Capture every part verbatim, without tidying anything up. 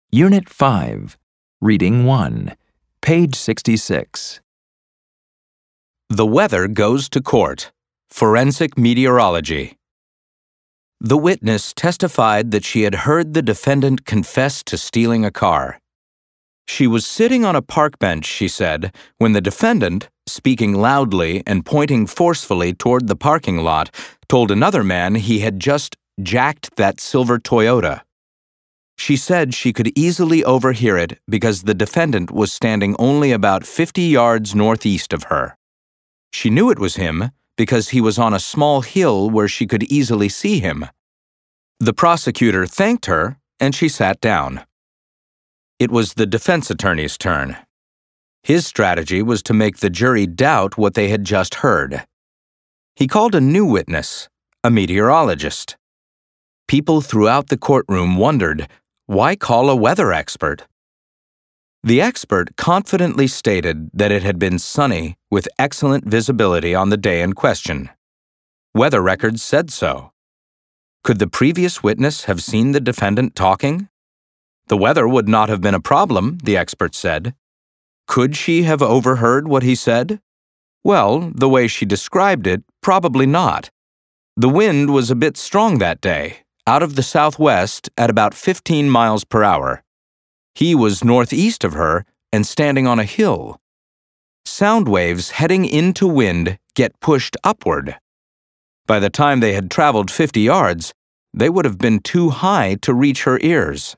Unit five, Reading one, page sixty-six. The weather goes to court. Forensic meteorology. The witness testified that she had heard the defendant confess to stealing a car. She was sitting on a park bench, she said, when the defendant, speaking loudly and pointing forcefully toward the parking lot, told another man he had just jacked that silver Toyota. She said she could easily overhear it because the defendant was standing only about fifty yards northeast of her. She knew it was him because he was on a small hill where she could easily see him. The prosecutor thanked her, and she sat down. It was the defense attorney's turn. His strategy was to make the jury doubt what they had just heard. He called a new witness, a meteorologist. People throughout the courtroom wondered, why call a weather expert? The expert confidently stated that it had been sunny with excellent visibility on the day in question. Weather records said so. Could the previous witness have seen the defendant talking? The weather would not have been a problem, the expert said. Could she have overheard what he said? Well, the way she described it, probably not. The wind was a bit strong that day, out of the southwest at about fifteen miles per hour. He was northeast of her and standing on a hill. Sound waves heading into wind get pushed upward. By the time they had traveled fifty yards, they would have been too high to reach her ears.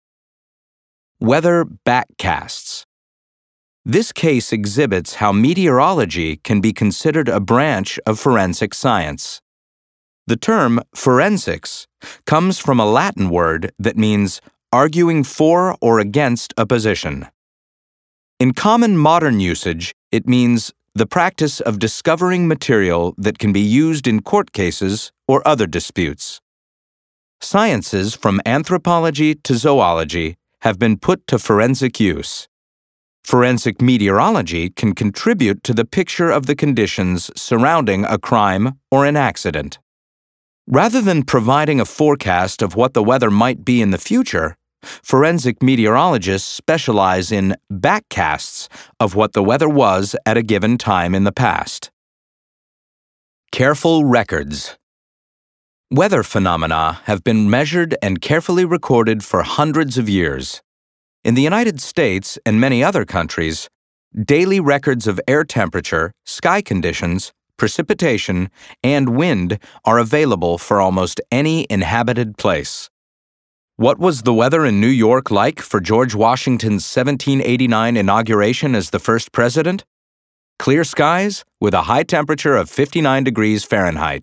Weather backcasts. This case exhibits how meteorology can be considered a branch of forensic science. The term forensics comes from a Latin word that means arguing for or against a position. In common modern usage, it means the practice of discovering material that can be used in court cases or other disputes. Sciences from anthropology to zoology have been put to forensic use. Forensic meteorology can contribute to the picture of the conditions surrounding a crime or an accident. Rather than providing a forecast of what the weather might be in the future, forensic meteorologists specialize in backcasts of what the weather was at a given time in the past. Careful records. Weather phenomena have been measured and carefully recorded for hundreds of years. In the United States and many other countries, daily records of air temperature, sky conditions, precipitation, and wind are available for almost any inhabited place. What was the weather in New York like for George Washington's seventeen eighty-nine inauguration as the first president? Clear skies with a high temperature of fifty-nine degrees Fahrenheit.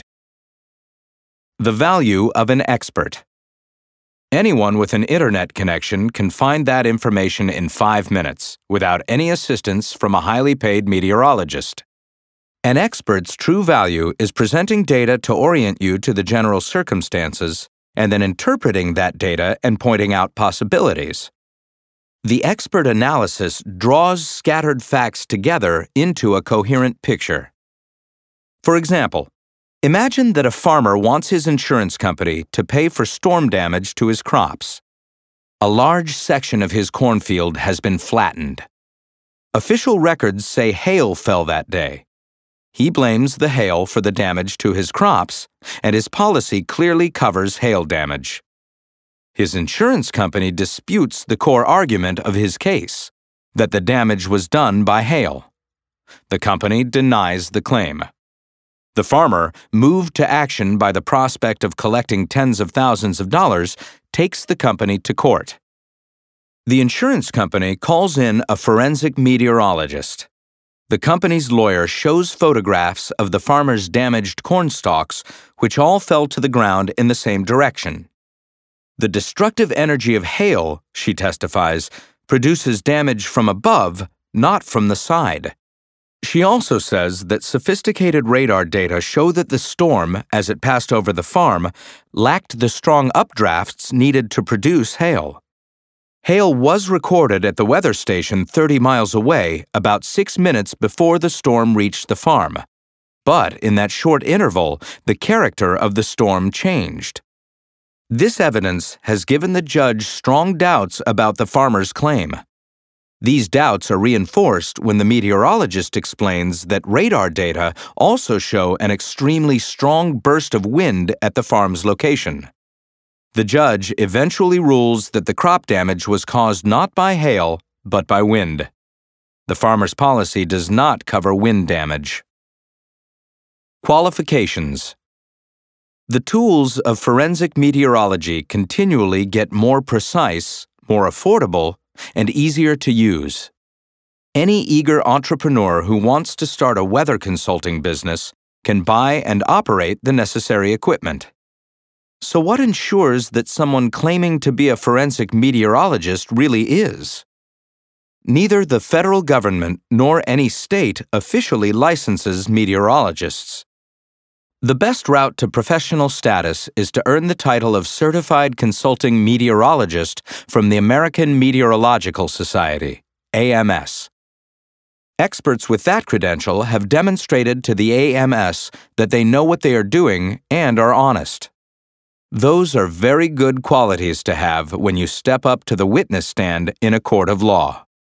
The value of an expert. Anyone with an internet connection can find that information in five minutes without any assistance from a highly paid meteorologist. An expert's true value is presenting data to orient you to the general circumstances and then interpreting that data and pointing out possibilities. The expert analysis draws scattered facts together into a coherent picture. For example, imagine that a farmer wants his insurance company to pay for storm damage to his crops. A large section of his cornfield has been flattened. Official records say hail fell that day. He blames the hail for the damage to his crops, and his policy clearly covers hail damage. His insurance company disputes the core argument of his case, that the damage was done by hail. The company denies the claim. The farmer, moved to action by the prospect of collecting tens of thousands of dollars, takes the company to court. The insurance company calls in a forensic meteorologist. The company's lawyer shows photographs of the farmer's damaged corn stalks, which all fell to the ground in the same direction. The destructive energy of hail, she testifies, produces damage from above, not from the side. She also says that sophisticated radar data show that the storm, as it passed over the farm, lacked the strong updrafts needed to produce hail. Hail was recorded at the weather station thirty miles away about six minutes before the storm reached the farm. But in that short interval, the character of the storm changed. This evidence has given the judge strong doubts about the farmer's claim. These doubts are reinforced when the meteorologist explains that radar data also show an extremely strong burst of wind at the farm's location. The judge eventually rules that the crop damage was caused not by hail, but by wind. The farmer's policy does not cover wind damage. Qualifications. The tools of forensic meteorology continually get more precise, more affordable, and easier to use. Any eager entrepreneur who wants to start a weather consulting business can buy and operate the necessary equipment. So what ensures that someone claiming to be a forensic meteorologist really is? Neither the federal government nor any state officially licenses meteorologists. The best route to professional status is to earn the title of Certified Consulting Meteorologist from the American Meteorological Society, A M S. Experts with that credential have demonstrated to the A M S that they know what they are doing and are honest. Those are very good qualities to have when you step up to the witness stand in a court of law.